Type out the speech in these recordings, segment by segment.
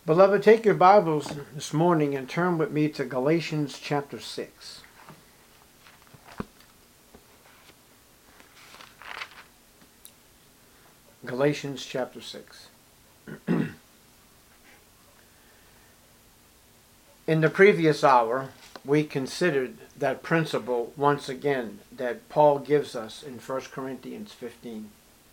Beloved, take your Bibles this morning and turn with me to Galatians chapter 6. Galatians chapter 6. In the previous hour, we considered that principle once again that Paul gives us in 1 Corinthians 15.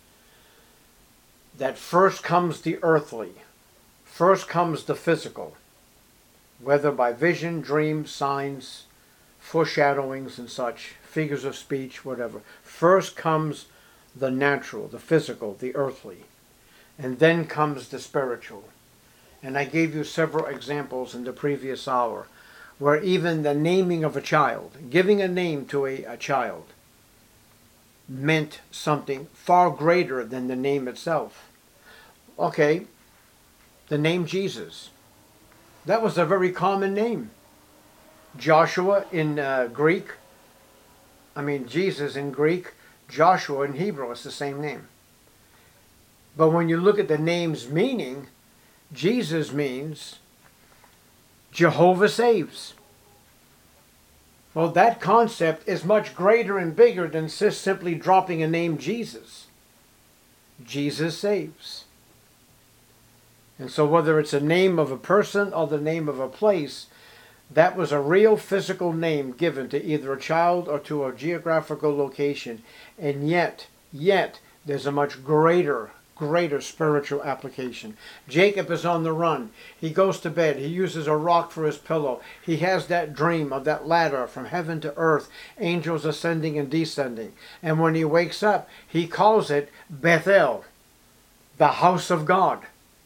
That first comes the earthly, first comes the physical, whether by vision, dreams, signs, foreshadowings and such, figures of speech, whatever. First comes the natural, the physical, the earthly, and then comes the spiritual. And I gave you several examples in the previous hour where even the naming of a child, giving a name to a child, meant something far greater than the name itself. Okay, the name Jesus. That was a very common name. Joshua in Greek, Jesus in Greek, Joshua in Hebrew, it's the same name. But when you look at the name's meaning, Jesus means Jehovah saves. Well, that concept is much greater and bigger than just simply dropping a name Jesus. Jesus saves. And so whether it's a name of a person or the name of a place, that was a real physical name given to either a child or to a geographical location. And yet, there's a much greater spiritual application. Jacob is on the run. He goes to bed. He uses a rock for his pillow. He has that dream of that ladder from heaven to earth, angels ascending and descending. And when he wakes up, he calls it Bethel, the house of God.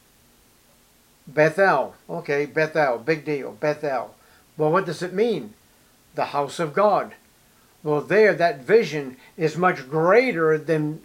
Bethel. Okay, Bethel, big deal, Bethel. Well, what does it mean? The house of God. Well, there, that vision is much greater than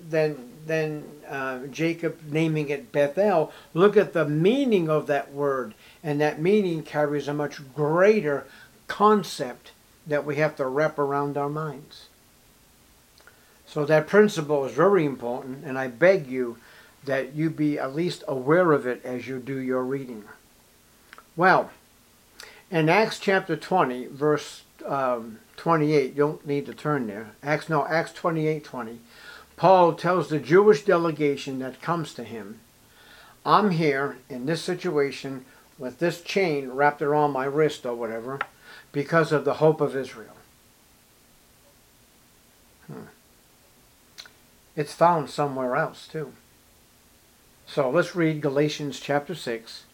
Jacob naming it Bethel. Look at the meaning of that word, and that meaning carries a much greater concept that we have to wrap around our minds. So that principle is very important, and I beg you that you be at least aware of it as you do your reading. Well, in Acts chapter 20, verse 28, you don't need to turn there. Acts 28:20. Paul tells the Jewish delegation that comes to him, I'm here in this situation with this chain wrapped around my wrist or whatever because of the hope of Israel. It's found somewhere else too. So let's read Galatians chapter 6.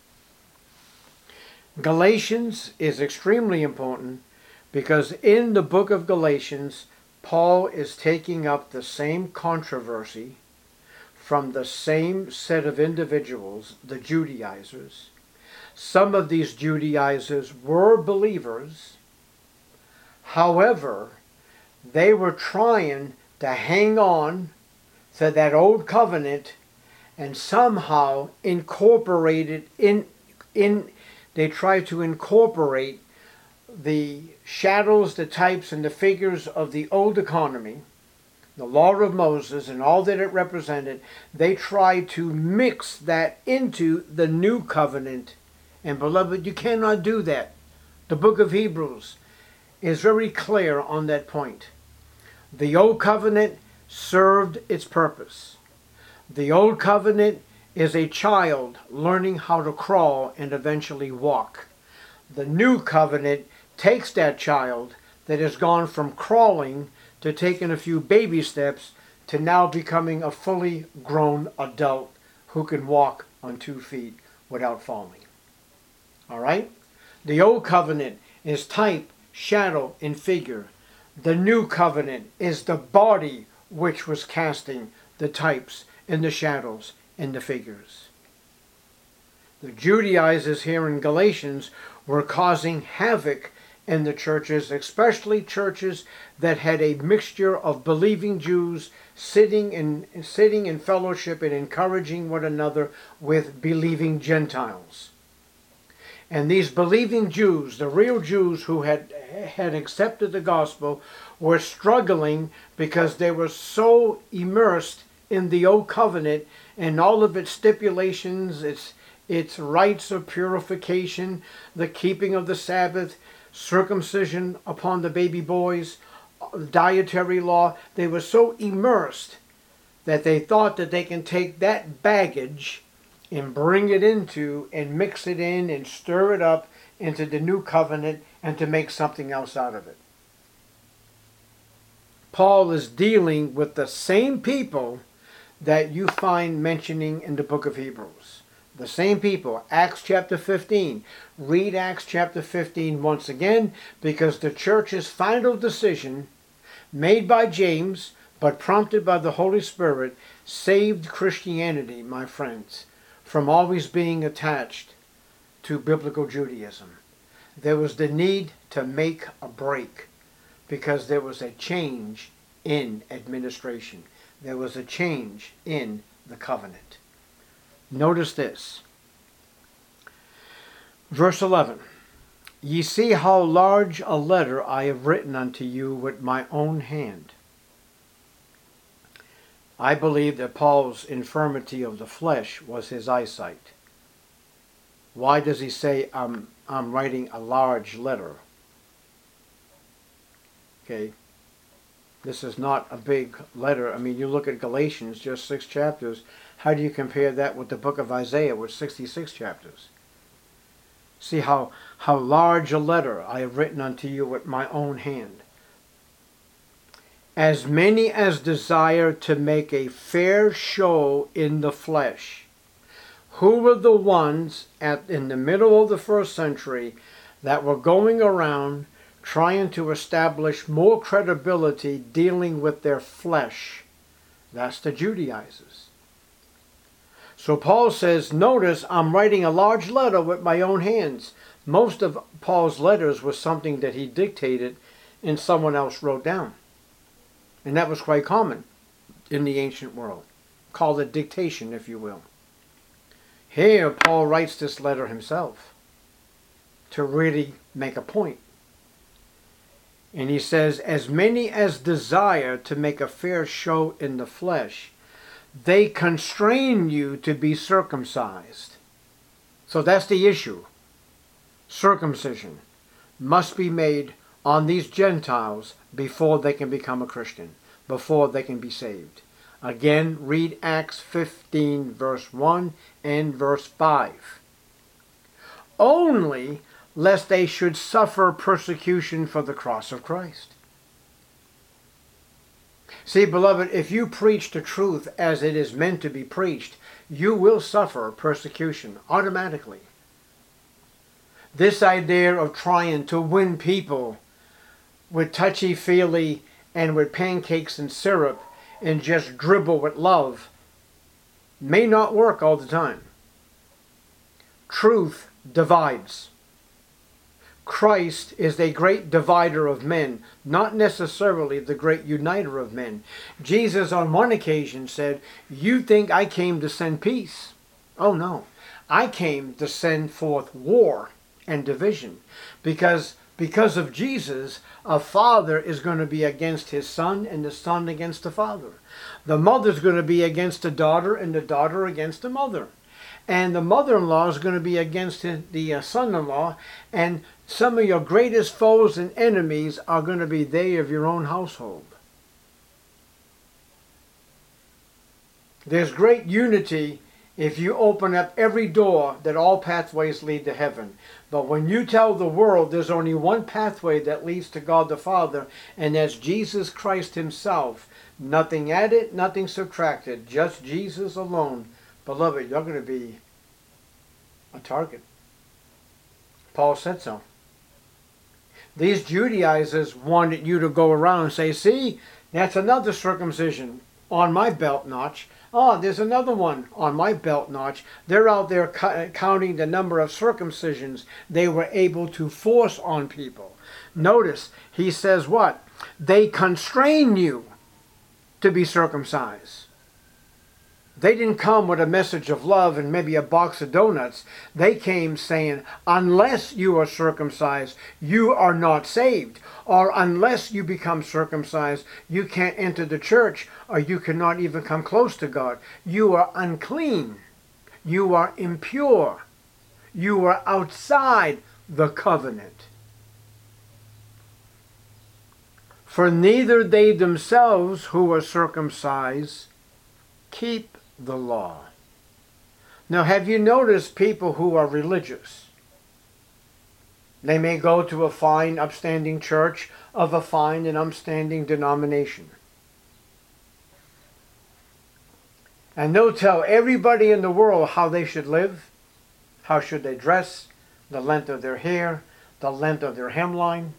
Galatians is extremely important because in the book of Galatians, Paul is taking up the same controversy from the same set of individuals, the Judaizers. Some of these Judaizers were believers. However, they were trying to hang on to that old covenant and somehow incorporate it they tried to incorporate the shadows, the types, and the figures of the old economy, the law of Moses, and all that it represented. They tried to mix that into the new covenant. And beloved, you cannot do that. The book of Hebrews is very clear on that point. The old covenant served its purpose. The old covenant is a child learning how to crawl and eventually walk. The new covenant takes that child that has gone from crawling to taking a few baby steps to now becoming a fully grown adult who can walk on 2 feet without falling. All right? The old covenant is type, shadow, and figure. The new covenant is the body which was casting the types and the shadows and the figures. The Judaizers here in Galatians were causing havoc in the churches, especially churches that had a mixture of believing Jews sitting in fellowship and encouraging one another with believing Gentiles. And these believing Jews, the real Jews who had accepted the gospel, were struggling because they were so immersed in the old covenant and all of its stipulations, its rites of purification, the keeping of the Sabbath, circumcision upon the baby boys, dietary law. They were so immersed that they thought that they can take that baggage and bring it into and mix it in and stir it up into the new covenant and to make something else out of it. Paul is dealing with the same people that you find mentioning in the book of Hebrews. The same people. Acts chapter 15. Read Acts chapter 15 once again, because the church's final decision, made by James but prompted by the Holy Spirit, saved Christianity, my friends, from always being attached to biblical Judaism. There was the need to make a break because there was a change in administration. There was a change in the covenant. Notice this. Verse 11. Ye see how large a letter I have written unto you with my own hand. I believe that Paul's infirmity of the flesh was his eyesight. Why does he say, I'm writing a large letter? Okay. This is not a big letter. I mean, you look at Galatians, just 6 chapters. How do you compare that with the book of Isaiah, with 66 chapters? See how large a letter I have written unto you with my own hand. As many as desire to make a fair show in the flesh. Who were the ones in the middle of the first century that were going around trying to establish more credibility dealing with their flesh? That's the Judaizers. So Paul says, notice I'm writing a large letter with my own hands. Most of Paul's letters was something that he dictated and someone else wrote down. And that was quite common in the ancient world. Called it dictation, if you will. Here, Paul writes this letter himself to really make a point. And he says, as many as desire to make a fair show in the flesh, they constrain you to be circumcised. So that's the issue. Circumcision must be made on these Gentiles before they can become a Christian, before they can be saved. Again, read Acts 15, verse 1 and verse 5. Only lest they should suffer persecution for the cross of Christ. See, beloved, if you preach the truth as it is meant to be preached, you will suffer persecution automatically. This idea of trying to win people with touchy-feely and with pancakes and syrup and just dribble with love may not work all the time. Truth divides. Christ is the great divider of men, not necessarily the great uniter of men. Jesus on one occasion said, you think I came to send peace? Oh no, I came to send forth war and division. Because of Jesus, a father is going to be against his son and the son against the father. The mother's going to be against the daughter and the daughter against the mother. And the mother-in-law is going to be against the son-in-law. And some of your greatest foes and enemies are going to be they of your own household. There's great unity if you open up every door that all pathways lead to heaven. But when you tell the world there's only one pathway that leads to God the Father, and that's Jesus Christ himself, nothing added, nothing subtracted, just Jesus alone, beloved, you're going to be a target. Paul said so. These Judaizers wanted you to go around and say, see, that's another circumcision on my belt notch. Oh, there's another one on my belt notch. They're out there counting the number of circumcisions they were able to force on people. Notice, he says what? They constrain you to be circumcised. They didn't come with a message of love and maybe a box of donuts. They came saying, unless you are circumcised, you are not saved. Or unless you become circumcised, you can't enter the church, or you cannot even come close to God. You are unclean. You are impure. you were outside the covenant. For neither they themselves who are circumcised keep the law. Now, have you noticed people who are religious? They may go to a fine, upstanding church of a fine and upstanding denomination. And they'll tell everybody in the world how they should live, how should they dress, the length of their hair, the length of their hemline.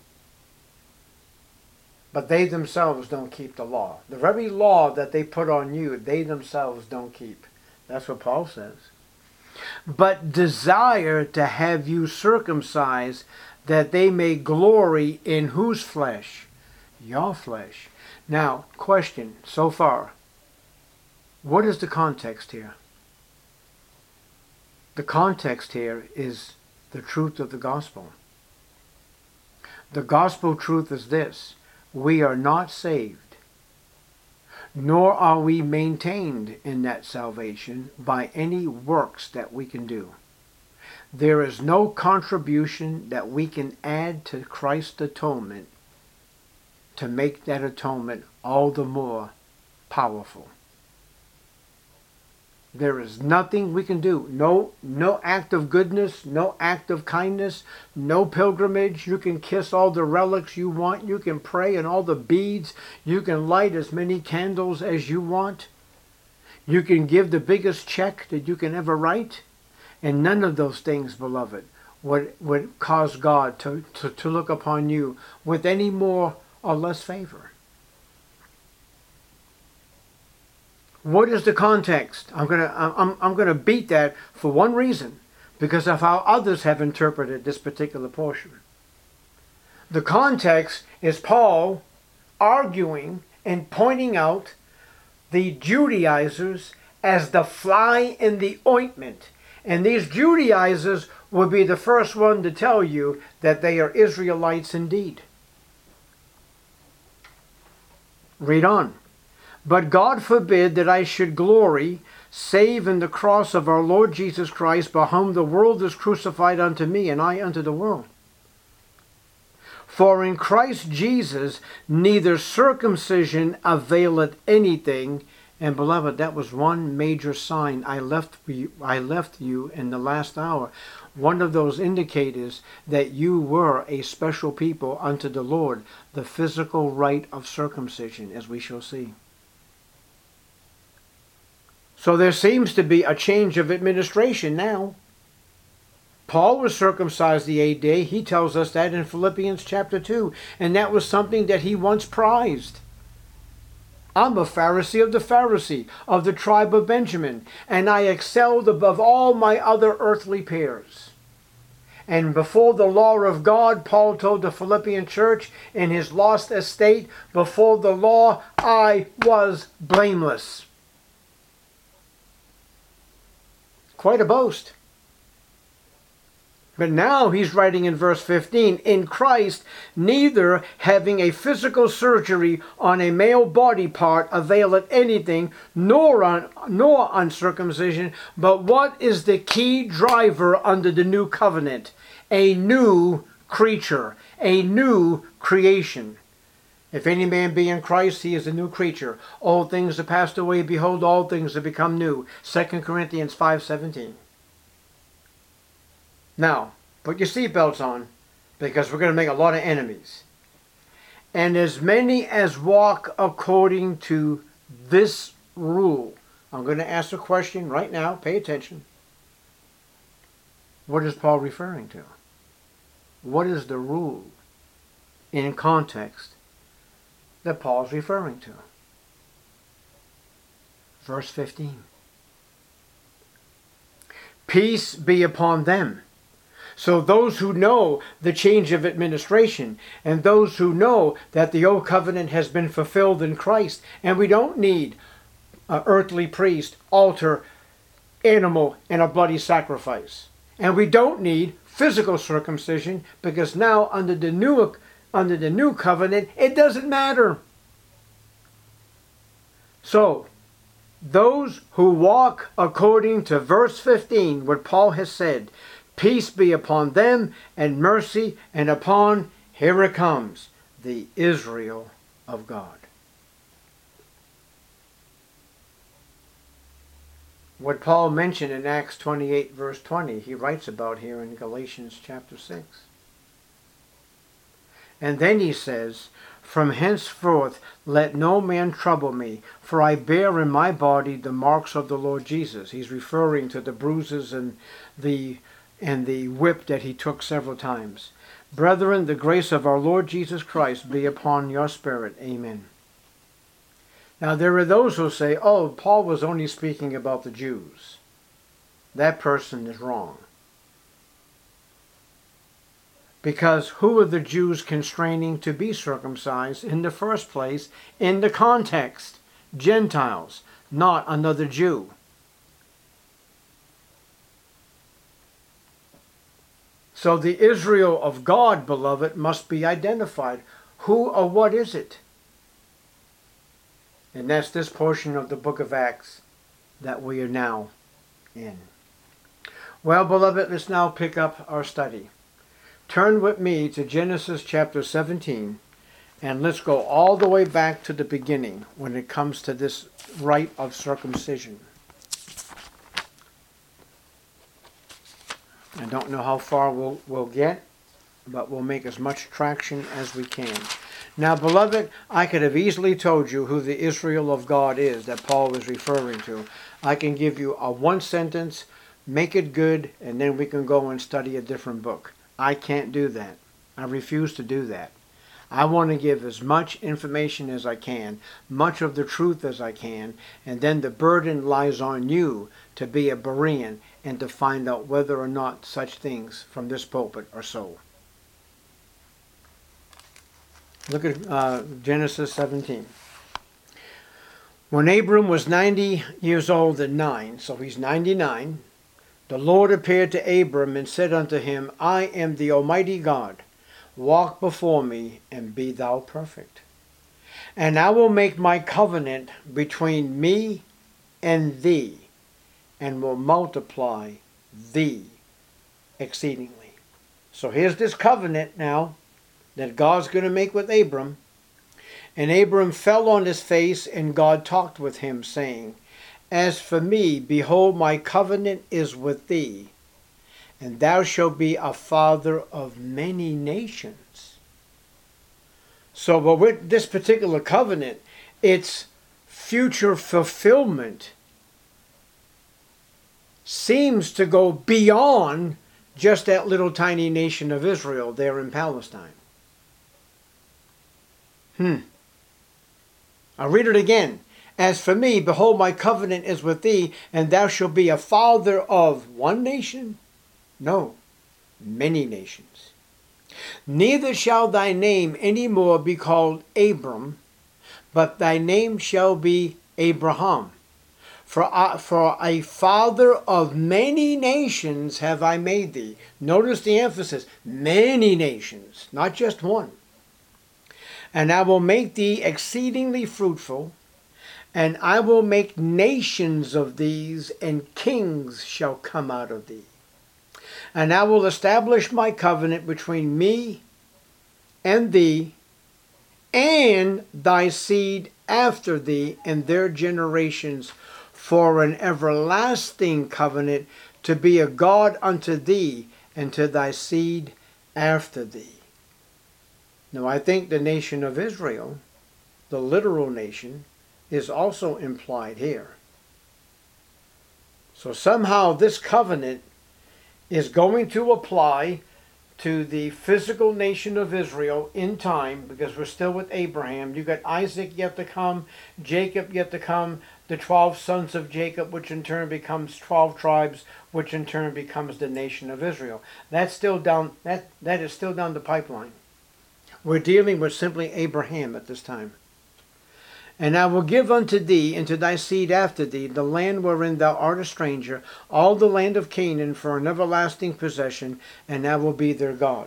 But they themselves don't keep the law. The very law that they put on you, they themselves don't keep. That's what Paul says. But desire to have you circumcised, that they may glory in whose flesh? Your flesh. Now, question so far. What is the context here? The context here is the truth of the gospel. The gospel truth is this: we are not saved, nor are we maintained in that salvation by any works that we can do. There is no contribution that we can add to Christ's atonement to make that atonement all the more powerful. There is nothing we can do. No act of goodness, no act of kindness, no pilgrimage. You can kiss all the relics you want. You can pray in all the beads. You can light as many candles as you want. You can give the biggest check that you can ever write. And none of those things, beloved, would cause God to look upon you with any more or less favor. What is the context? I'm gonna beat that for one reason, because of how others have interpreted this particular portion. The context is Paul arguing and pointing out the Judaizers as the fly in the ointment. And these Judaizers will be the first one to tell you that they are Israelites indeed. Read on. But God forbid that I should glory, save in the cross of our Lord Jesus Christ, by whom the world is crucified unto me, and I unto the world. For in Christ Jesus neither circumcision availeth anything. And beloved, that was one major sign I left you in the last hour. One of those indicators that you were a special people unto the Lord, the physical rite of circumcision, as we shall see. So there seems to be a change of administration now. Paul was circumcised the 8th day. He tells us that in Philippians chapter 2. And that was something that he once prized. I'm a Pharisee of the Pharisee, of the tribe of Benjamin, and I excelled above all my other earthly peers. And before the law of God, Paul told the Philippian church in his lost estate, before the law I was blameless. Quite a boast. But now he's writing in verse 15, in Christ, neither having a physical surgery on a male body part availeth anything, nor uncircumcision, but what is the key driver under the new covenant? A new creature, a new creation. If any man be in Christ, he is a new creature. All things are passed away, behold, all things have become new. 2 Corinthians 5:17. Now, put your seatbelts on, because we're going to make a lot of enemies. And as many as walk according to this rule. I'm going to ask a question right now. Pay attention. What is Paul referring to? What is the rule in context that Paul's referring to? Verse 15. Peace be upon them. So those who know the change of administration, and those who know that the old covenant has been fulfilled in Christ, and we don't need an earthly priest, altar, animal, and a bloody sacrifice. And we don't need physical circumcision, because now under the new covenant, it doesn't matter. So, those who walk according to verse 15, what Paul has said, Peace be upon them, and mercy, and upon, here it comes, the Israel of God. What Paul mentioned in Acts 28 verse 20, he writes about here in Galatians chapter 6. And then he says, from henceforth let no man trouble me, for I bear in my body the marks of the Lord Jesus. He's referring to the bruises and the whip that he took several times. Brethren, the grace of our Lord Jesus Christ be upon your spirit. Amen. Now there are those who say, oh, Paul was only speaking about the Jews. That person is wrong. Because who are the Jews constraining to be circumcised in the first place in the context? Gentiles, not another Jew. So the Israel of God, beloved, must be identified. Who or what is it? And that's this portion of the book of Acts that we are now in. Well, beloved, let's now pick up our study. Turn with me to Genesis chapter 17, and let's go all the way back to the beginning when it comes to this rite of circumcision. I don't know how far we'll get, but we'll make as much traction as we can. Now, beloved, I could have easily told you who the Israel of God is that Paul was referring to. I can give you a one sentence, make it good, and then we can go and study a different book. I can't do that. I refuse to do that. I want to give as much information as I can, much of the truth as I can, and then the burden lies on you to be a Berean and to find out whether or not such things from this pulpit are so. Look at Genesis 17. When Abram was 90 years old and 9, so he's 99, the Lord appeared to Abram and said unto him, I am the Almighty God. Walk before me and be thou perfect. And I will make my covenant between me and thee, and will multiply thee exceedingly. So here's this covenant now that God's going to make with Abram. And Abram fell on his face, and God talked with him, saying, As for me, behold, my covenant is with thee, and thou shalt be a father of many nations. So, but with this particular covenant, its future fulfillment seems to go beyond just that little tiny nation of Israel there in Palestine. I'll read it again. As for me, behold, my covenant is with thee, and thou shalt be a father of one nation? No, many nations. Neither shall thy name any more be called Abram, but thy name shall be Abraham. For a father of many nations have I made thee. Notice the emphasis, many nations, not just one. And I will make thee exceedingly fruitful, and I will make nations of these, and kings shall come out of thee. And I will establish my covenant between me and thee, and thy seed after thee, and their generations, for an everlasting covenant, to be a God unto thee, and to thy seed after thee. Now, I think the nation of Israel, the literal nation, is also implied here. So somehow this covenant is going to apply to the physical nation of Israel in time, because we're still with Abraham. You got Isaac yet to come, Jacob yet to come, the 12 sons of Jacob, which in turn becomes 12 tribes, which in turn becomes the nation of Israel. That's still down. That is still down the pipeline. We're dealing with simply Abraham at this time. And I will give unto thee and to thy seed after thee the land wherein thou art a stranger, all the land of Canaan, for an everlasting possession, and I will be their God.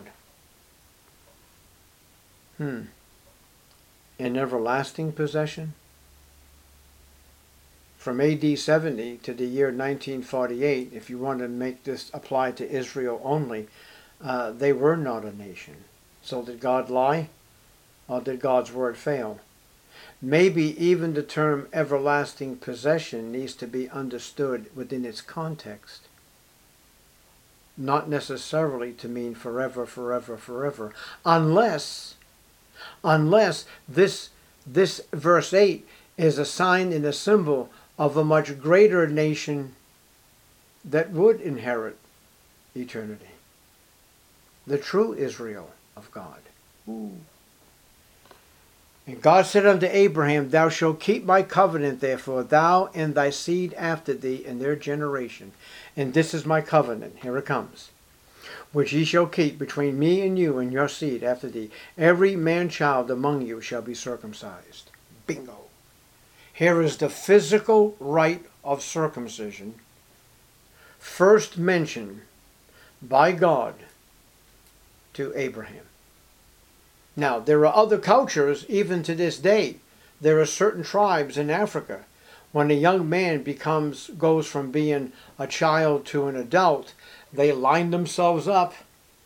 An everlasting possession? from AD 70 to the year 1948, if you want to make this apply to Israel only, they were not a nation. So did God lie? Or did God's word fail? Maybe even the term everlasting possession needs to be understood within its context. Not necessarily to mean forever, forever, forever. Unless this verse 8 is a sign and a symbol of a much greater nation that would inherit eternity. The true Israel of God. Ooh. And God said unto Abraham, Thou shalt keep my covenant, therefore, thou and thy seed after thee in their generation. And this is my covenant. Here it comes. Which ye shall keep between me and you and your seed after thee. Every man-child among you shall be circumcised. Bingo. Here is the physical rite of circumcision, first mentioned by God to Abraham. Now, there are other cultures, even to this day. There are certain tribes in Africa, when a young man goes from being a child to an adult, they line themselves up,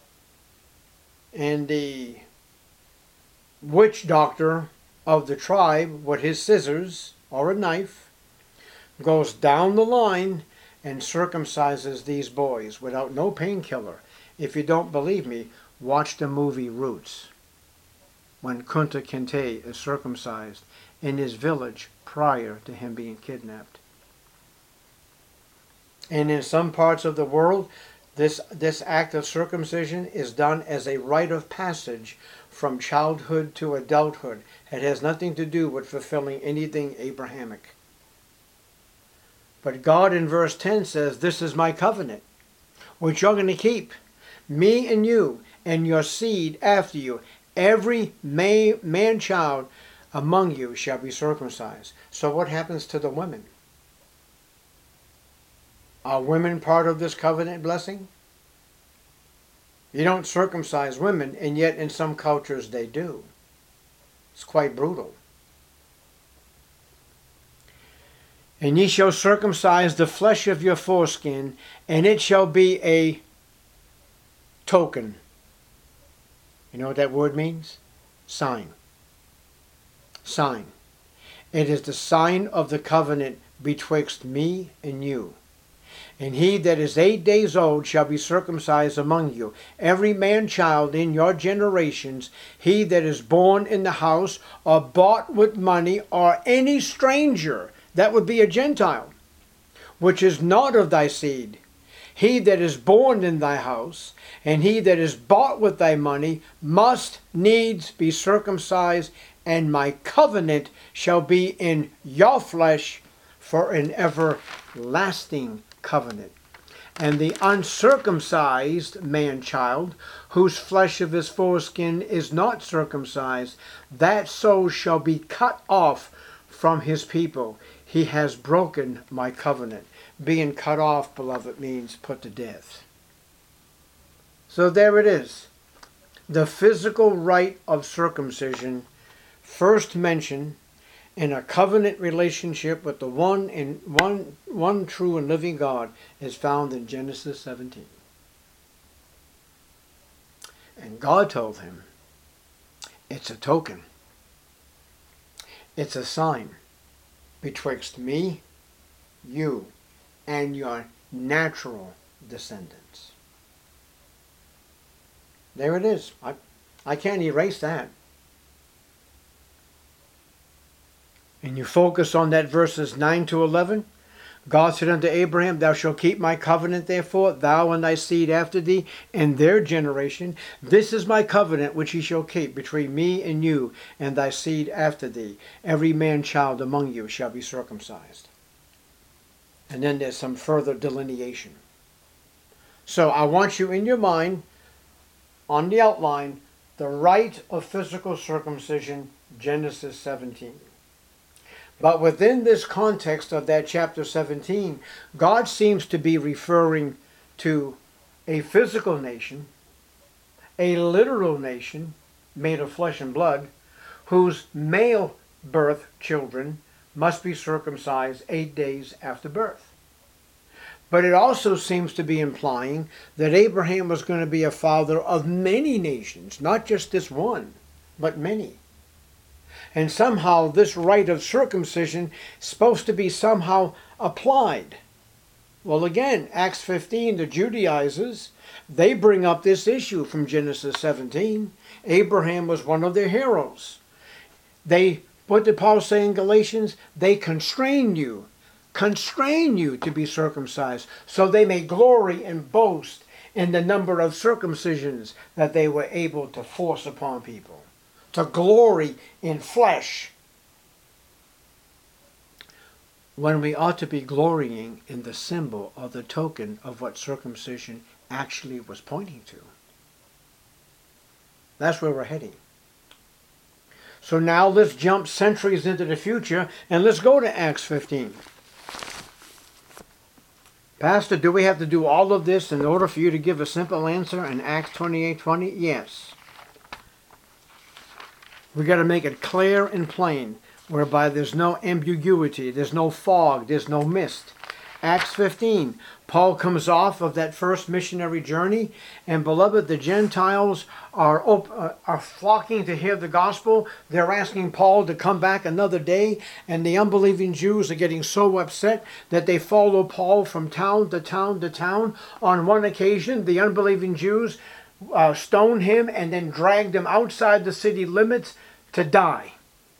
and the witch doctor of the tribe, with his scissors or a knife, goes down the line and circumcises these boys without no painkiller. If you don't believe me, watch the movie Roots, when Kunta Kinte is circumcised in his village prior to him being kidnapped. And in some parts of the world, this act of circumcision is done as a rite of passage from childhood to adulthood. It has nothing to do with fulfilling anything Abrahamic. But God in verse 10 says, This is my covenant, which you're going to keep. Me and you and your seed after you. Every man-child among you shall be circumcised. So what happens to the women? Are women part of this covenant blessing? You don't circumcise women, and yet in some cultures they do. It's quite brutal. And ye shall circumcise the flesh of your foreskin, and it shall be a token. You know what that word means? Sign. Sign. It is the sign of the covenant betwixt me and you. And he that is 8 days old shall be circumcised among you. Every man-child in your generations, he that is born in the house, or bought with money, or any stranger, that would be a Gentile, which is not of thy seed. He that is born in thy house, and he that is bought with thy money, must needs be circumcised, and my covenant shall be in your flesh for an everlasting covenant. And the uncircumcised man-child, whose flesh of his foreskin is not circumcised, that soul shall be cut off from his people. He has broken my covenant. Being cut off, beloved, means put to death. So there it is. The physical rite of circumcision, first mentioned in a covenant relationship with the one true and living God, is found in Genesis 17. And God told him, it's a token. It's a sign betwixt me, you, and your natural descendants. There it is. I can't erase that. And you focus on that verses 9 to 11. God said unto Abraham, Thou shalt keep my covenant, therefore, thou and thy seed after thee, in their generation. This is my covenant which ye shall keep between me and you and thy seed after thee. Every man-child among you shall be circumcised. And then there's some further delineation. So I want you in your mind, on the outline, the rite of physical circumcision, Genesis 17. But within this context of that chapter 17, God seems to be referring to a physical nation, a literal nation made of flesh and blood, whose male birth children must be circumcised 8 days after birth. But it also seems to be implying that Abraham was going to be a father of many nations, not just this one, but many. And somehow this rite of circumcision is supposed to be somehow applied. Well, again, Acts 15, the Judaizers, they bring up this issue from Genesis 17. Abraham was one of their heroes. What did Paul say in Galatians? They constrain you to be circumcised, so they may glory and boast in the number of circumcisions that they were able to force upon people. To glory in flesh, when we ought to be glorying in the symbol or the token of what circumcision actually was pointing to. That's where we're heading. So now let's jump centuries into the future and let's go to Acts 15. Pastor, do we have to do all of this in order for you to give a simple answer in Acts 28:20? Yes. We got to make it clear and plain, whereby there's no ambiguity, there's no fog, there's no mist. Acts 15, Paul comes off of that first missionary journey, and beloved, the Gentiles are flocking to hear the gospel. They're asking Paul to come back another day, and the unbelieving Jews are getting so upset that they follow Paul from town to town to town. On one occasion, the unbelieving Jews stoned him and then dragged him outside the city limits to die.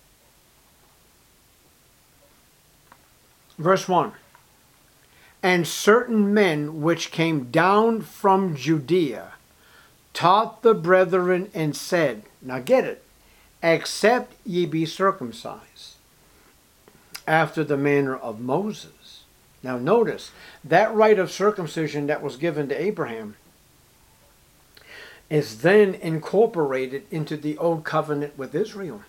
Verse 1. And certain men which came down from Judea taught the brethren and said, now get it, except ye be circumcised after the manner of Moses. Now notice, that rite of circumcision that was given to Abraham is then incorporated into the old covenant with Israel.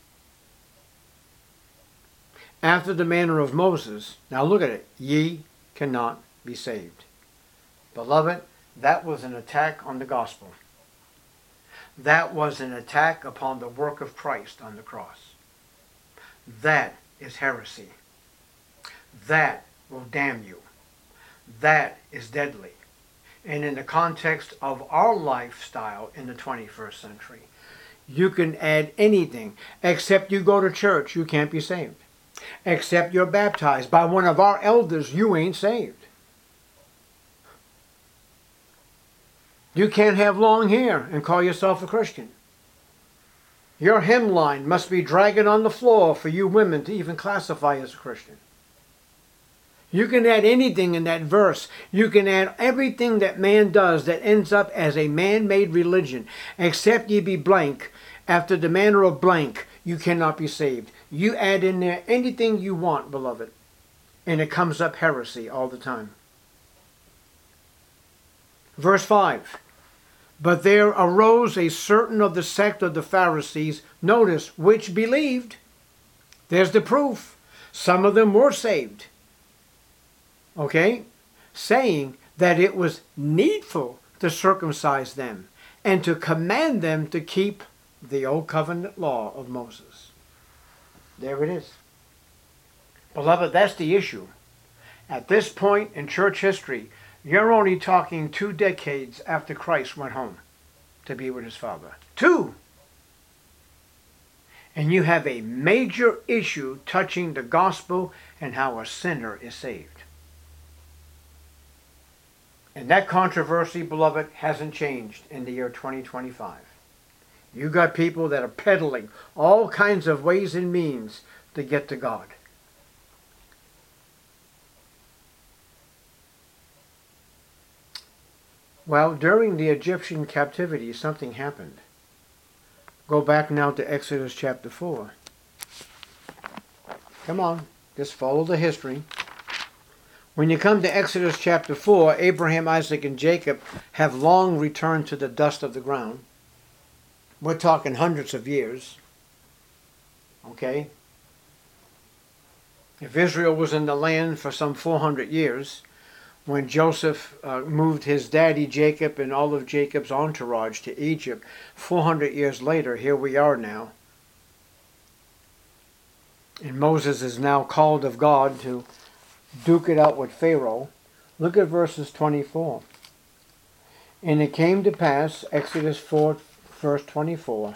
After the manner of Moses. Now look at it. Ye cannot be saved. Beloved, that was an attack on the gospel. That was an attack upon the work of Christ on the cross. That is heresy. That will damn you. That is deadly. And in the context of our lifestyle in the 21st century, you can add anything. Except you go to church, you can't be saved. Except you're baptized by one of our elders, you ain't saved. You can't have long hair and call yourself a Christian. Your hemline must be dragging on the floor for you women to even classify as a Christian. You can add anything in that verse. You can add everything that man does that ends up as a man-made religion. Except ye be blank, after the manner of blank, you cannot be saved. You add in there anything you want, beloved, and it comes up heresy all the time. Verse 5. But there arose a certain of the sect of the Pharisees, notice, which believed. There's the proof. Some of them were saved. Okay? Saying that it was needful to circumcise them and to command them to keep the old covenant law of Moses. There it is. Beloved, that's the issue. At this point in church history, you're only talking 2 decades after Christ went home to be with his Father. 2! And you have a major issue touching the gospel and how a sinner is saved. And that controversy, beloved, hasn't changed in the year 2025. You got people that are peddling all kinds of ways and means to get to God. Well, during the Egyptian captivity, something happened. Go back now to Exodus chapter 4. Come on, just follow the history. When you come to Exodus chapter 4, Abraham, Isaac, and Jacob have long returned to the dust of the ground. We're talking hundreds of years. Okay? If Israel was in the land for some 400 years, when Joseph moved his daddy Jacob and all of Jacob's entourage to Egypt, 400 years later, here we are now. And Moses is now called of God to duke it out with Pharaoh. Look at verses 24. And it came to pass, Exodus 4, verse 24.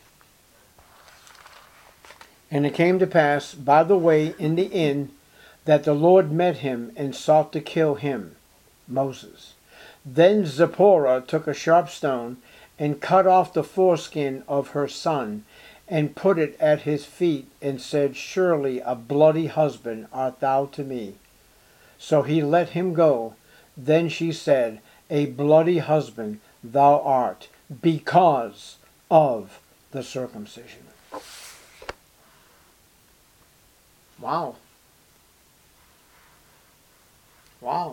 And it came to pass by the way in the inn that the Lord met him and sought to kill him, Moses. Then Zipporah took a sharp stone and cut off the foreskin of her son and put it at his feet and said, Surely a bloody husband art thou to me. So he let him go. Then she said, A bloody husband thou art because of the circumcision. Wow. Wow.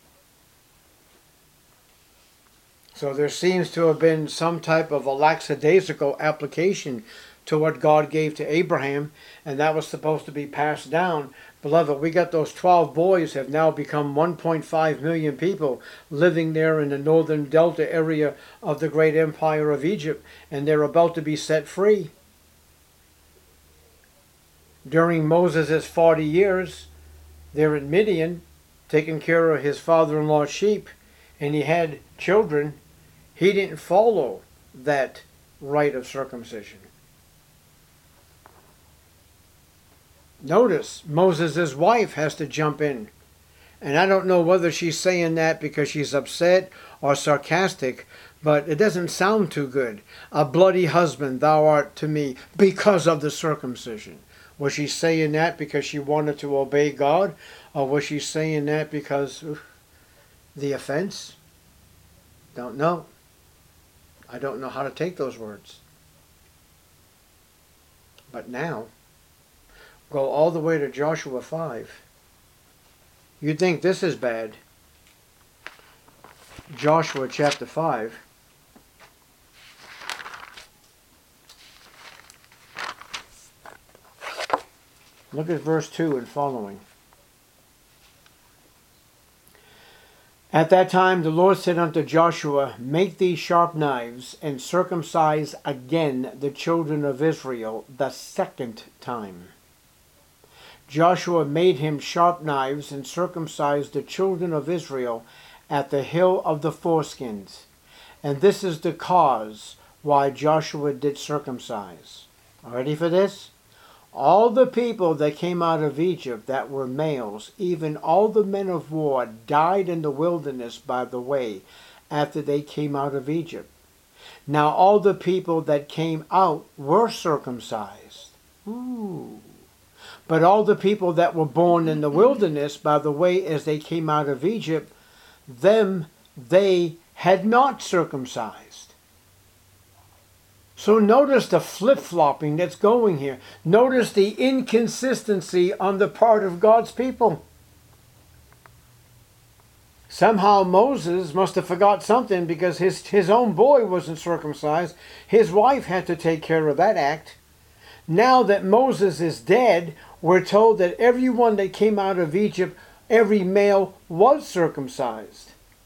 So there seems to have been some type of a lackadaisical application to what God gave to Abraham, and that was supposed to be passed down. Beloved, we got those 12 boys have now become 1.5 million people living there in the northern delta area of the great empire of Egypt, and they're about to be set free. During Moses' 40 years, they're in Midian, taking care of his father-in-law's sheep, and he had children. He didn't follow that rite of circumcision. Notice, Moses' wife has to jump in. And I don't know whether she's saying that because she's upset or sarcastic, but it doesn't sound too good. A bloody husband thou art to me because of the circumcision. Was she saying that because she wanted to obey God? Or was she saying that because the offense? Don't know. I don't know how to take those words. But now, go all the way to Joshua 5. You'd think this is bad. Joshua chapter 5. Look at verse 2 and following. At that time the Lord said unto Joshua, Make thee sharp knives, and circumcise again the children of Israel the second time. Joshua made him sharp knives, and circumcised the children of Israel at the hill of the foreskins. And this is the cause why Joshua did circumcise. Ready for this? All the people that came out of Egypt that were males, even all the men of war, died in the wilderness by the way after they came out of Egypt. Now all the people that came out were circumcised. Ooh. But all the people that were born in the wilderness by the way as they came out of Egypt, them they had not circumcised. So notice the flip-flopping that's going here. Notice the inconsistency on the part of God's people. Somehow Moses must have forgot something because his own boy wasn't circumcised. His wife had to take care of that act. Now that Moses is dead, we're told that everyone that came out of Egypt, every male was circumcised.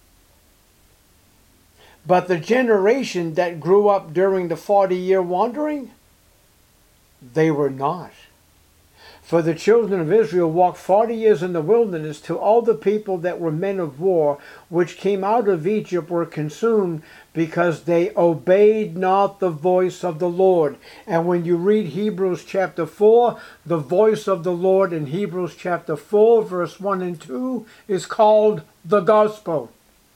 But the generation that grew up during the 40-year wandering, they were not. For the children of Israel walked 40 years in the wilderness till all the people that were men of war, which came out of Egypt, were consumed because they obeyed not the voice of the Lord. And when you read Hebrews chapter 4, the voice of the Lord in Hebrews chapter 4, verse 1 and 2 is called the gospel.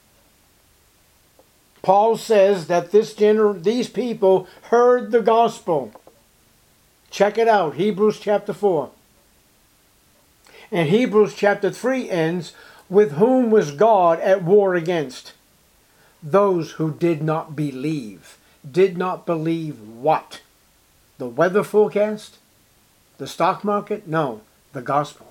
Paul says that these people heard the gospel. Check it out, Hebrews chapter 4. And Hebrews chapter 3 ends, with whom was God at war against? Those who did not believe. Did not believe what? The weather forecast? The stock market? No, the gospel.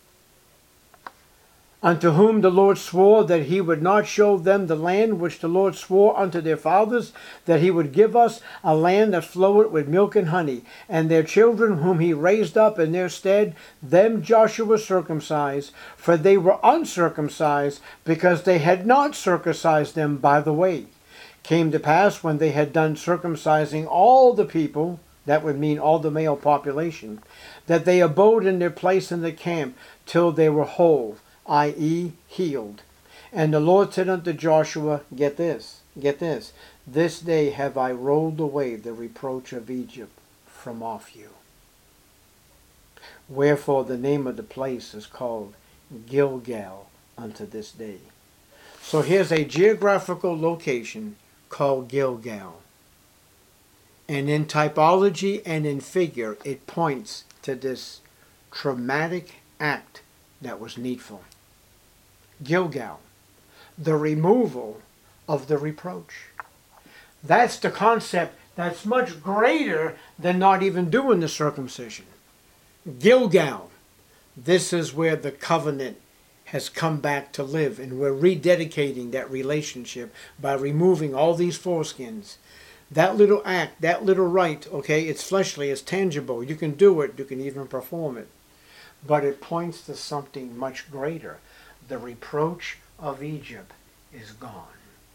Unto whom the Lord swore that he would not show them the land which the Lord swore unto their fathers, that he would give us a land that floweth with milk and honey. And their children whom he raised up in their stead, them Joshua circumcised, for they were uncircumcised, because they had not circumcised them by the way. Came to pass, when they had done circumcising all the people, that would mean all the male population, that they abode in their place in the camp till they were whole, i.e. healed. And the Lord said unto Joshua, get this, this day have I rolled away the reproach of Egypt from off you. Wherefore the name of the place is called Gilgal unto this day. So here's a geographical location called Gilgal. And in typology and in figure, it points to this traumatic act that was needful. Gilgal, the removal of the reproach. That's the concept that's much greater than not even doing the circumcision. Gilgal, this is where the covenant has come back to live, and we're rededicating that relationship by removing all these foreskins. That little act, that little rite, okay, it's fleshly, it's tangible. You can do it, you can even perform it. But it points to something much greater. The reproach of Egypt is gone.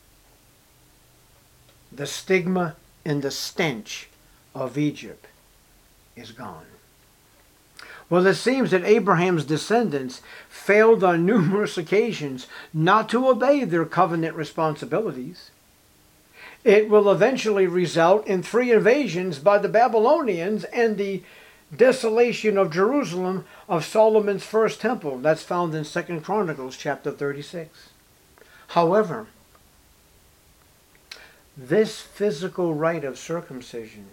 The stigma and the stench of Egypt is gone. Well, it seems that Abraham's descendants failed on numerous occasions not to obey their covenant responsibilities. It will eventually result in 3 invasions by the Babylonians and the desolation of Jerusalem of Solomon's first temple. That's found in 2 Chronicles chapter 36. However, this physical rite of circumcision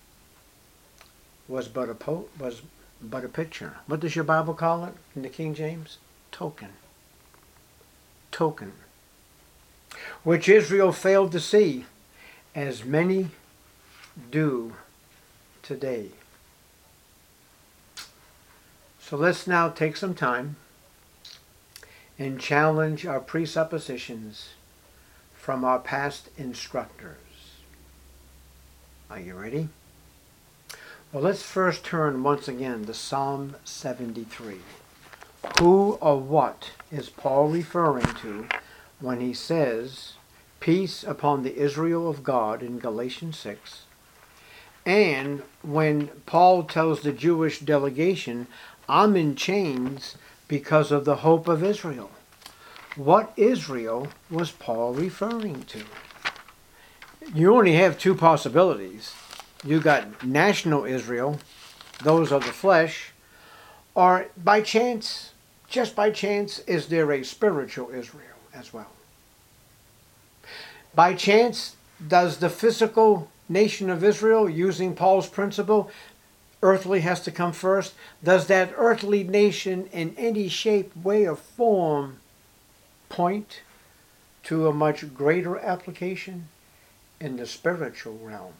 was but a picture. What does your Bible call it in the King James? Token. Token. Which Israel failed to see, as many do today. So let's now take some time and challenge our presuppositions from our past instructors. Are you ready? Well, let's first turn once again to Psalm 73. Who or what is Paul referring to when he says, peace upon the Israel of God in Galatians 6, and when Paul tells the Jewish delegation, I'm in chains because of the hope of Israel? What Israel was Paul referring to? You only have 2 possibilities. You got national Israel, those of the flesh, or by chance, just by chance, is there a spiritual Israel as well? By chance, does the physical nation of Israel, using Paul's principle, earthly has to come first, does that earthly nation in any shape, way, or form point to a much greater application in the spiritual realm?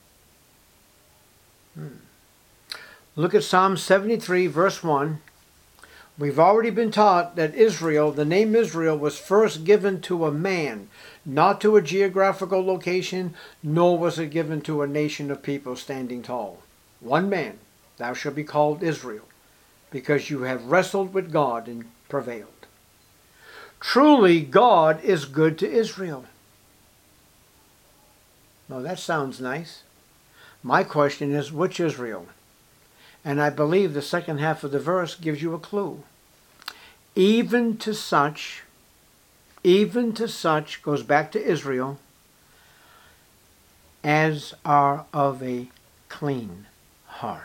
Look at Psalm 73, verse 1. We've already been taught that Israel, the name Israel, was first given to a man, not to a geographical location, nor was it given to a nation of people standing tall. One man, thou shalt be called Israel, because you have wrestled with God and prevailed. Truly, God is good to Israel. Well, that sounds nice. My question is, which Israel? And I believe the second half of the verse gives you a clue. Even to such, goes back to Israel, as are of a clean heart.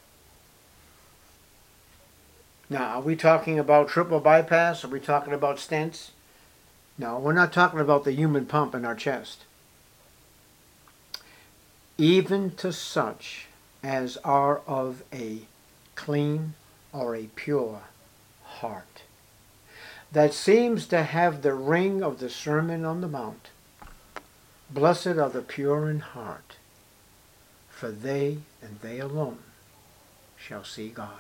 Now, are we talking about triple bypass? Are we talking about stents? No, we're not talking about the human pump in our chest. Even to such as are of a clean or a pure heart, that seems to have the ring of the Sermon on the Mount. Blessed are the pure in heart, for they and they alone shall see God.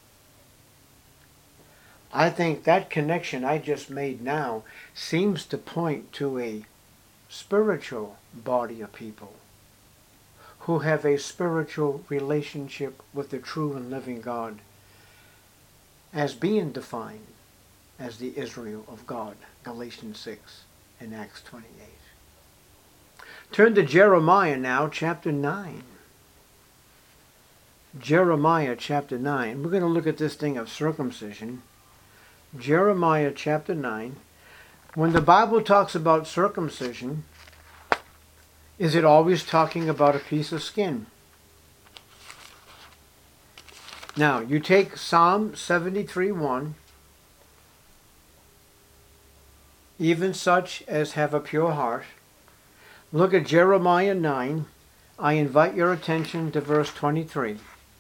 I think that connection I just made now seems to point to a spiritual body of people who have a spiritual relationship with the true and living God as being defined as the Israel of God, Galatians 6 and Acts 28. Turn to Jeremiah now, chapter 9. Jeremiah chapter 9. We're going to look at this thing of circumcision. Jeremiah chapter 9. When the Bible talks about circumcision, is it always talking about a piece of skin? Now, you take Psalm 73:1, even such as have a pure heart. Look at Jeremiah 9. I invite your attention to verse 23.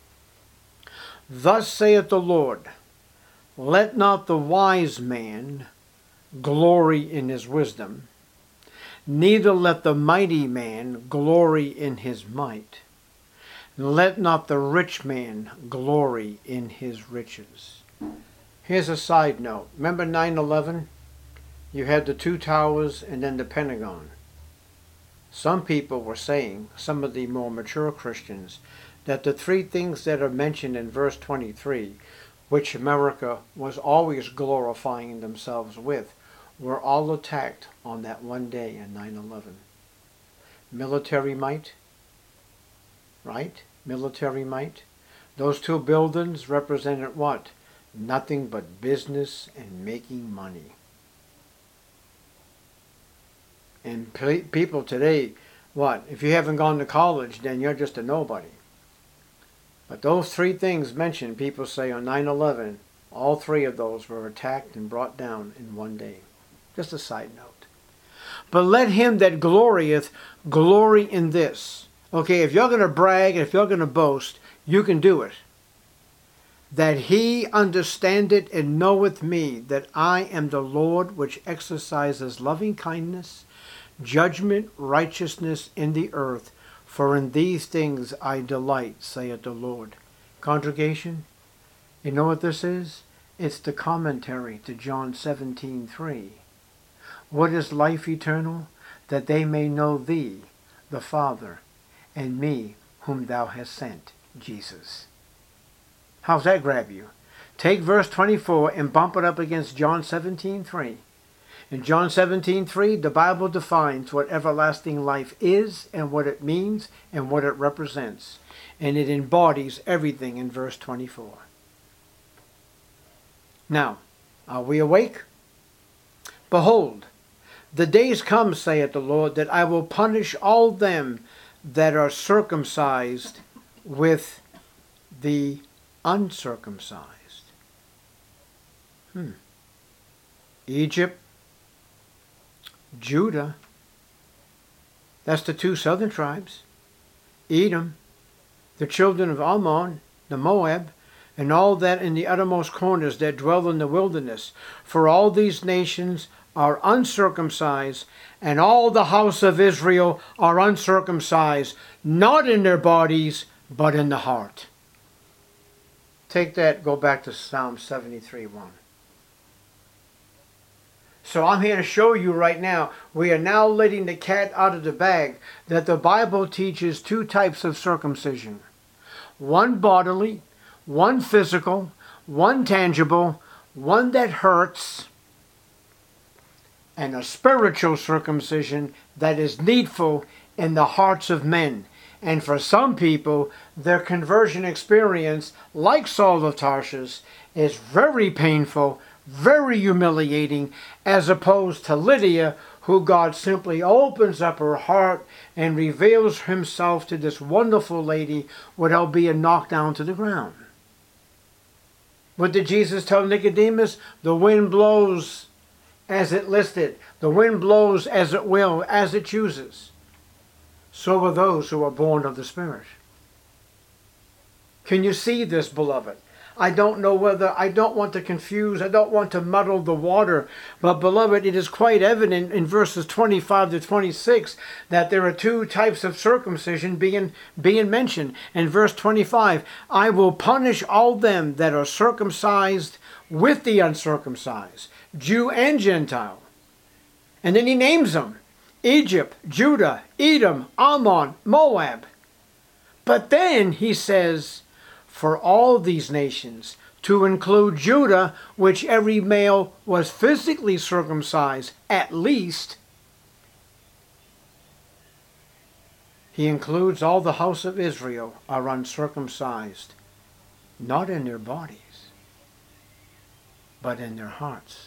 Thus saith the Lord, let not the wise man glory in his wisdom, neither let the mighty man glory in his might. Let not the rich man glory in his riches. Here's a side note. Remember 9/11? You had the two towers and then the Pentagon. Some people were saying, some of the more mature Christians, that the three things that are mentioned in verse 23, which America was always glorifying themselves with, were all attacked on that one day in 9/11. Military might, right? Military might. Those two buildings represented what? Nothing but business and making money. And people today, what? If you haven't gone to college, then you're just a nobody. But those three things mentioned, people say on 9/11, all three of those were attacked and brought down in one day. Just a side note. But let him that glorieth glory in this. Okay, if you're going to brag, if you're going to boast, you can do it. That he understandeth and knoweth me, that I am the Lord which exercises loving kindness, judgment, righteousness in the earth, for in these things I delight, saith the Lord. Congregation, you know what this is? It's the commentary to John 17:3. What is life eternal? That they may know thee, the Father, and me, whom thou hast sent, Jesus. How's that grab you? Take verse 24 and bump it up against John 17:3. In John 17:3, the Bible defines what everlasting life is and what it means and what it represents. And it embodies everything in verse 24. Now, are we awake? Behold, the days come, saith the Lord, that I will punish all them that are circumcised with the uncircumcised. Egypt, Judah, that's the two southern tribes. Edom, the children of Ammon, the Moab, and all that in the uttermost corners that dwell in the wilderness. For all these nations are uncircumcised, and all the house of Israel are uncircumcised, not in their bodies, but in the heart. Take that, go back to Psalm 73:1. So I'm here to show you right now, we are now letting the cat out of the bag, that the Bible teaches two types of circumcision. One bodily, one physical, one tangible, one that hurts, and a spiritual circumcision that is needful in the hearts of men. And for some people, their conversion experience, like Saul of Tarshish, is very painful, very humiliating, as opposed to Lydia, who God simply opens up her heart and reveals himself to this wonderful lady without being knocked down to the ground. What did Jesus tell Nicodemus? The wind blows as it listed. The wind blows as it will, as it chooses. So are those who are born of the Spirit. Can you see this, beloved? I don't know whether, I don't want to confuse, I don't want to muddle the water, but beloved, it is quite evident in verses 25 to 26 that there are two types of circumcision being mentioned. In verse 25, I will punish all them that are circumcised with the uncircumcised, Jew and Gentile. And then he names them: Egypt, Judah, Edom, Ammon, Moab. But then he says, for all these nations, to include Judah, which every male was physically circumcised, at least. He includes all the house of Israel are uncircumcised, not in their bodies, but in their hearts.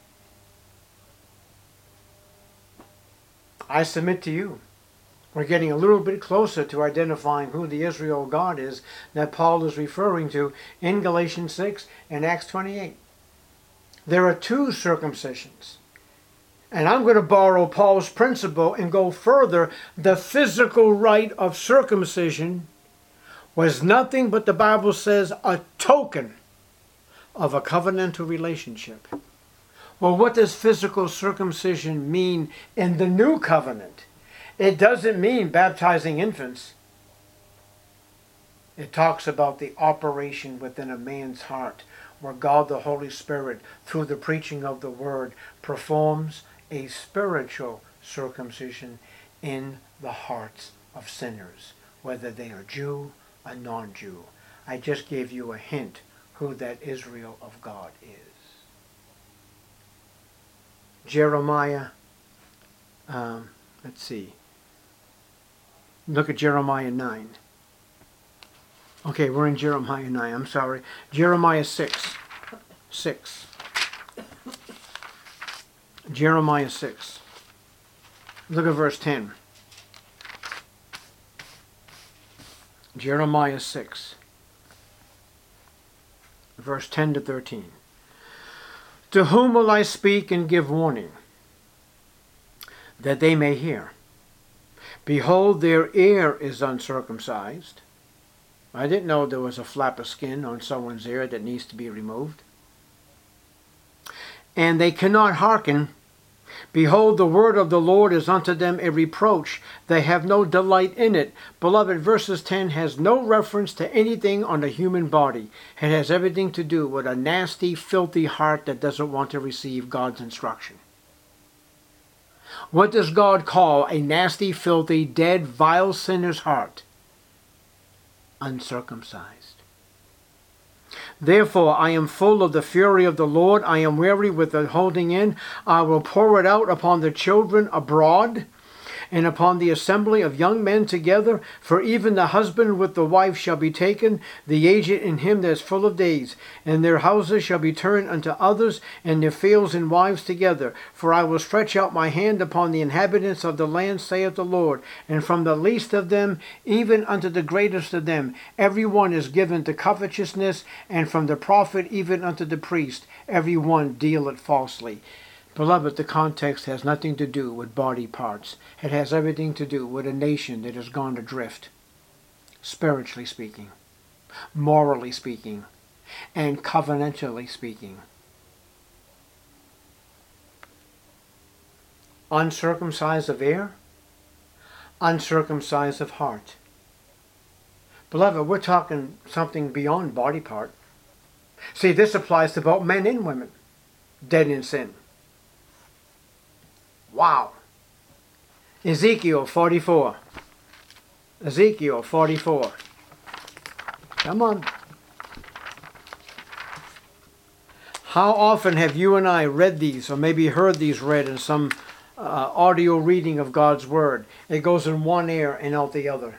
I submit to you, we're getting a little bit closer to identifying who the Israel God is that Paul is referring to in Galatians 6 and Acts 28. There are two circumcisions. And I'm going to borrow Paul's principle and go further. The physical rite of circumcision was nothing but, the Bible says, a token of a covenantal relationship. Well, what does physical circumcision mean in the new covenant? It doesn't mean baptizing infants. It talks about the operation within a man's heart, where God the Holy Spirit, through the preaching of the Word, performs a spiritual circumcision in the hearts of sinners, whether they are Jew or non-Jew. I just gave you a hint who that Israel of God is. Jeremiah, let's see. Look at Jeremiah 9. Okay, we're in Jeremiah 9, I'm sorry. Jeremiah 6. 6. Jeremiah 6. Look at verse 10. Jeremiah 6. Verse 10 to 13. To whom will I speak and give warning, that they may hear? Behold, their ear is uncircumcised. I didn't know there was a flap of skin on someone's ear that needs to be removed. And they cannot hearken. Behold, the word of the Lord is unto them a reproach. They have no delight in it. Beloved, verses 10 has no reference to anything on the human body. It has everything to do with a nasty, filthy heart that doesn't want to receive God's instruction. What does God call a nasty, filthy, dead, vile sinner's heart? Uncircumcised. Therefore I am full of the fury of the Lord. I am weary with the holding in. I will pour it out upon the children abroad, and upon the assembly of young men together. For even the husband with the wife shall be taken, the aged in him that is full of days. And their houses shall be turned unto others, and their fields and wives together. For I will stretch out my hand upon the inhabitants of the land, saith the Lord. And from the least of them, even unto the greatest of them, every one is given to covetousness, and from the prophet even unto the priest, every one dealeth falsely. Beloved, the context has nothing to do with body parts. It has everything to do with a nation that has gone adrift, spiritually speaking, morally speaking, and covenantally speaking. Uncircumcised of ear, uncircumcised of heart. Beloved, we're talking something beyond body part. See, this applies to both men and women, dead in sin. Wow. Ezekiel 44. Ezekiel 44. Come on. How often have you and I read these, or maybe heard these read in some audio reading of God's Word? It goes in one ear and out the other.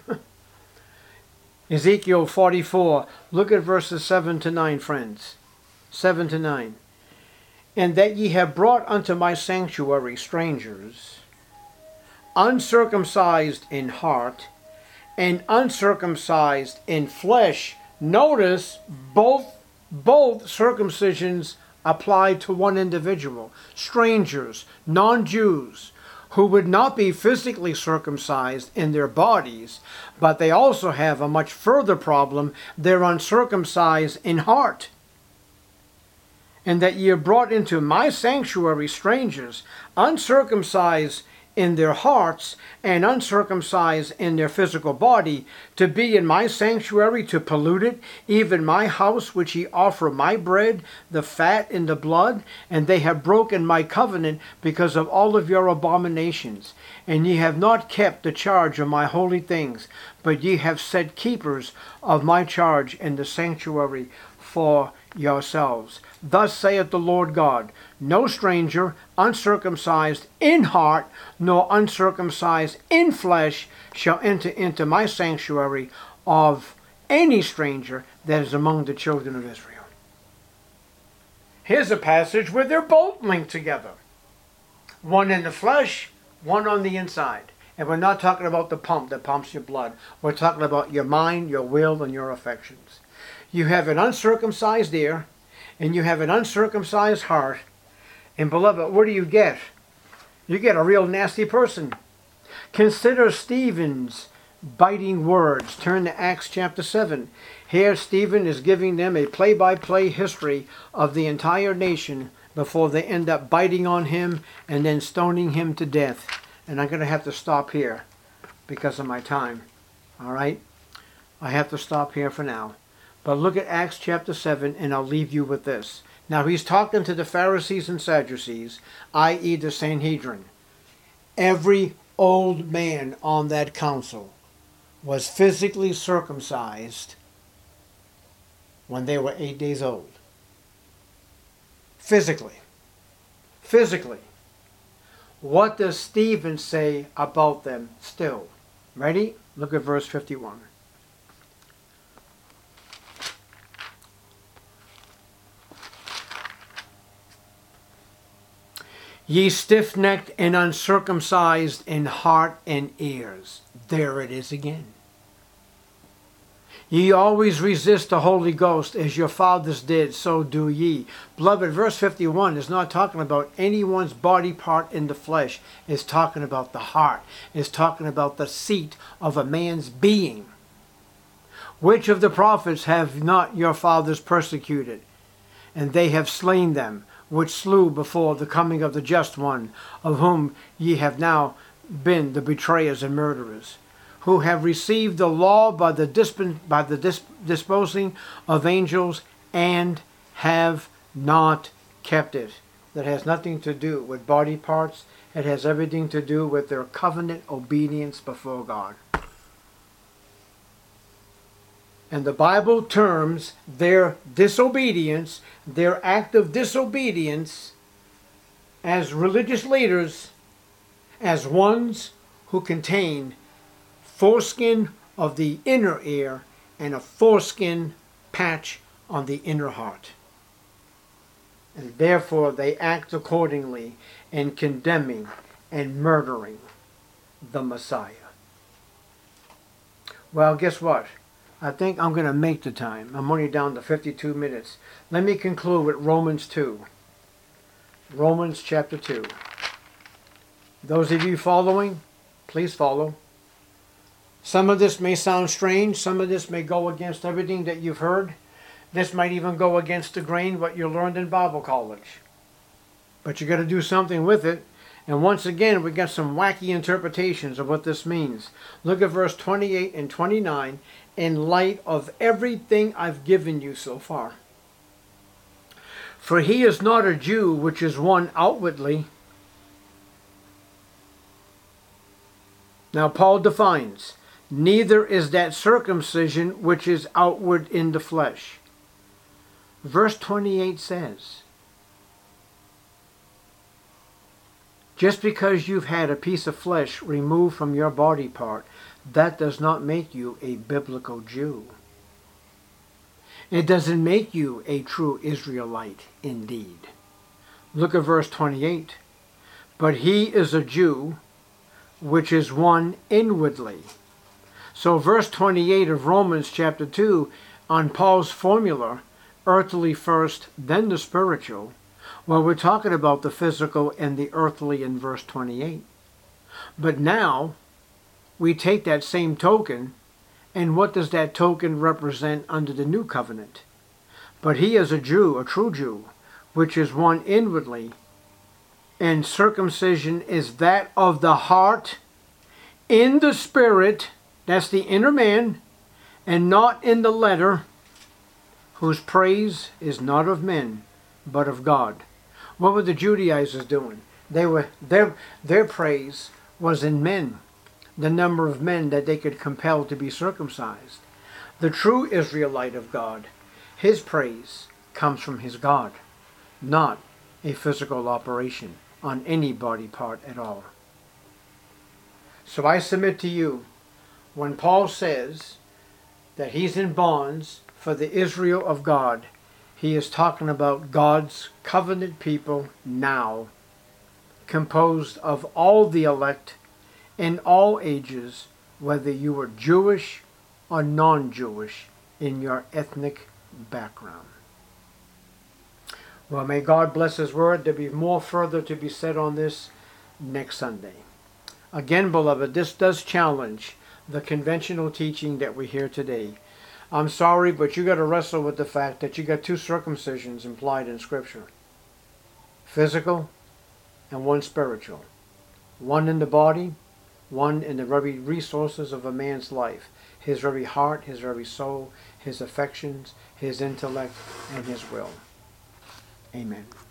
Ezekiel 44. Look at verses 7 to 9, friends. 7 to 9. And that ye have brought unto my sanctuary strangers, uncircumcised in heart, and uncircumcised in flesh. Notice both circumcisions apply to one individual. Strangers, non-Jews, who would not be physically circumcised in their bodies, but they also have a much further problem. They're uncircumcised in heart. And that ye have brought into my sanctuary strangers, uncircumcised in their hearts and uncircumcised in their physical body, to be in my sanctuary, to pollute it, even my house which ye offer my bread, the fat and the blood. And they have broken my covenant because of all of your abominations. And ye have not kept the charge of my holy things, but ye have set keepers of my charge in the sanctuary for yourselves. Thus saith the Lord God, no stranger, uncircumcised in heart, nor uncircumcised in flesh, shall enter into my sanctuary of any stranger that is among the children of Israel. Here's a passage where they're both linked together. One in the flesh, one on the inside. And we're not talking about the pump that pumps your blood. We're talking about your mind, your will, and your affections. You have an uncircumcised ear, and you have an uncircumcised heart. And beloved, what do you get? You get a real nasty person. Consider Stephen's biting words. Turn to Acts chapter 7. Here Stephen is giving them a play-by-play history of the entire nation before they end up biting on him and then stoning him to death. And I'm going to have to stop here because of my time. All right? I have to stop here for now. But look at Acts chapter 7, and I'll leave you with this. Now he's talking to the Pharisees and Sadducees, i.e. the Sanhedrin. Every old man on that council was physically circumcised when they were 8 days old. Physically. Physically. What does Stephen say about them still? Ready? Look at verse 51. Ye stiff-necked and uncircumcised in heart and ears. There it is again. Ye always resist the Holy Ghost, as your fathers did, so do ye. Beloved, verse 51 is not talking about anyone's body part in the flesh. It's talking about the heart. It's talking about the seat of a man's being. Which of the prophets have not your fathers persecuted? And they have slain them, which slew before the coming of the just one, of whom ye have now been the betrayers and murderers, who have received the law by the disposing of angels, and have not kept it. That has nothing to do with body parts. It has everything to do with their covenant obedience before God. And the Bible terms their disobedience, their act of disobedience, as religious leaders, as ones who contain foreskin of the inner ear and a foreskin patch on the inner heart. And therefore they act accordingly in condemning and murdering the Messiah. Well, guess what? I think I'm going to make the time. I'm only down to 52 minutes. Let me conclude with Romans 2. Romans chapter 2. Those of you following, please follow. Some of this may sound strange. Some of this may go against everything that you've heard. This might even go against the grain what you learned in Bible college. But you got to do something with it. And once again, we got some wacky interpretations of what this means. Look at verse 28 and 29 in light of everything I've given you so far. For he is not a Jew which is one outwardly. Now Paul defines, neither is that circumcision which is outward in the flesh. Verse 28 says, just because you've had a piece of flesh removed from your body part, that does not make you a biblical Jew. It doesn't make you a true Israelite indeed. Look at verse 28. But he is a Jew, which is one inwardly. So verse 28 of Romans chapter 2, on Paul's formula, earthly first, then the spiritual, well, we're talking about the physical and the earthly in verse 28. But now, we take that same token, and what does that token represent under the new covenant? But he is a Jew, a true Jew, which is one inwardly, and circumcision is that of the heart, in the spirit, that's the inner man, and not in the letter, whose praise is not of men, but of God. What were the Judaizers doing? Their praise was in men, the number of men that they could compel to be circumcised. The true Israelite of God, his praise comes from his God, not a physical operation on any body part at all. So I submit to you, when Paul says that he's in bonds for the Israel of God, he is talking about God's covenant people now, composed of all the elect in all ages, whether you were Jewish or non-Jewish in your ethnic background. Well, may God bless his word. There'll be more further to be said on this next Sunday. Again, beloved, this does challenge the conventional teaching that we hear today. I'm sorry, but you got to wrestle with the fact that you got two circumcisions implied in Scripture. Physical and one spiritual. One in the body, one in the very resources of a man's life. His very heart, his very soul, his affections, his intellect, and his will. Amen.